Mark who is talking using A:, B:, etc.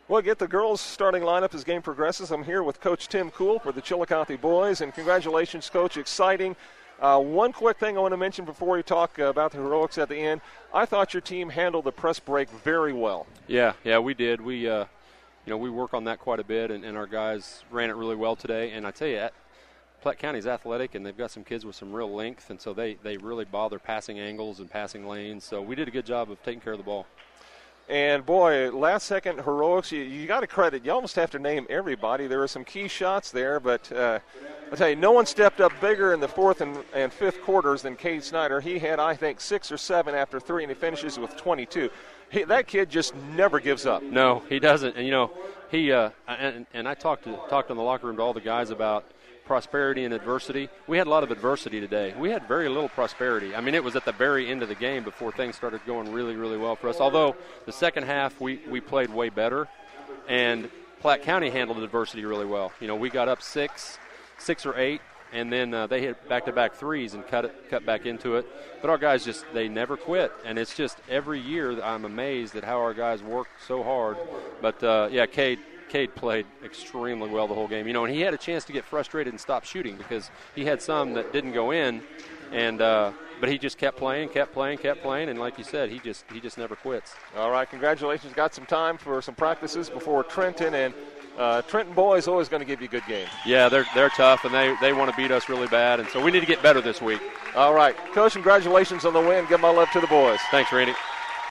A: We'll get the girls' starting lineup as game progresses. I'm here with Coach Tim Kuhl for the Chillicothe boys, and congratulations, Coach. Exciting. One quick thing I want to mention before we talk about the heroics at the end. I thought your team handled the press break very well.
B: Yeah, we did. We work on that quite a bit, and our guys ran it really well today. And I tell you, Platte County's athletic, and they've got some kids with some real length, and so they really bother passing angles and passing lanes. So we did a good job of taking care of the ball.
A: And, boy, last-second heroics, you got to credit. You almost have to name everybody. There were some key shots there, but I tell you, no one stepped up bigger in the fourth and fifth quarters than Cade Snyder. He had, I think, 6 or 7 after 3, and he finishes with 22. That kid just never gives up.
B: No, he doesn't. And, he and I talked in the locker room to all the guys about prosperity and adversity. We had a lot of adversity today. We had very little prosperity. I mean, it was at the very end of the game before things started going really, really well for us. Although the second half we played way better, and Platte County handled adversity really well. We got up 6 or 8, and then they hit back-to-back threes and cut back into it. But our guys they never quit, and it's just every year I'm amazed at how our guys work so hard. But Cade played extremely well the whole game. And he had a chance to get frustrated and stop shooting because he had some that didn't go in, and but he just kept playing, and like you said, he just never quits.
A: All right, congratulations. Got some time for some practices before Trenton, and Trenton boys always going to give you a good game.
B: Yeah, they're tough, and they want to beat us really bad, and so we need to get better this week.
A: All right, Coach, congratulations on the win. Give my love to the boys.
B: Thanks, Randy.